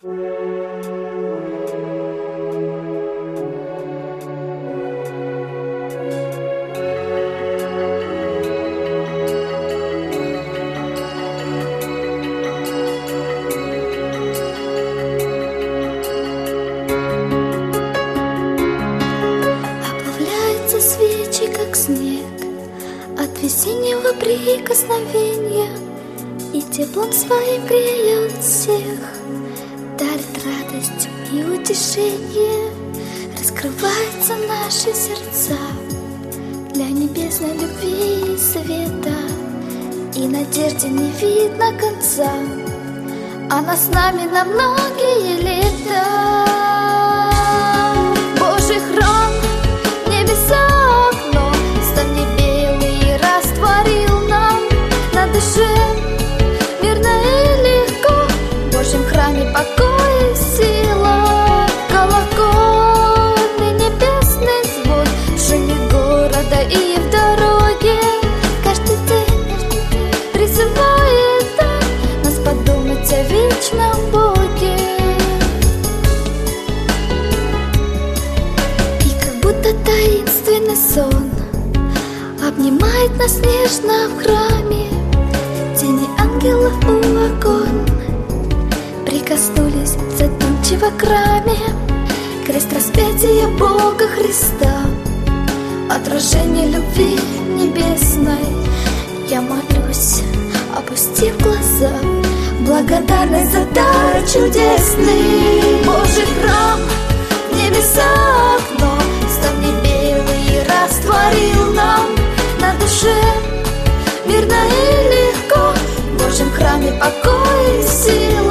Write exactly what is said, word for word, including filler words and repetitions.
Свечи, как снег, от весеннего прикосновения, и теплом своим греют всех, дарит радость и утешение. Раскрываются наши сердца для небесной любви и света, и надежде не видно конца. Она с нами на многие лета. Божий храм, небеса окно, стали белые, растворил нам на душе мирно и легко. В Божьем храме покой и сила, колокольный небесный звон в шуме города и в дороге. Каждый день призывает нас подумать о вечном Боге. Таинственный сон обнимает нас нежно в храме. Тени ангелов у окон прикоснулись задумчиво к раме. Крест распятия Бога Христа, отражение любви небесной. Я молюсь, опустив глаза, благодарность за дар чудесный. Божий храм, небеса окно, ставни белые, растворил нам на душе мирно и легко. В Божьем храме покой и сила,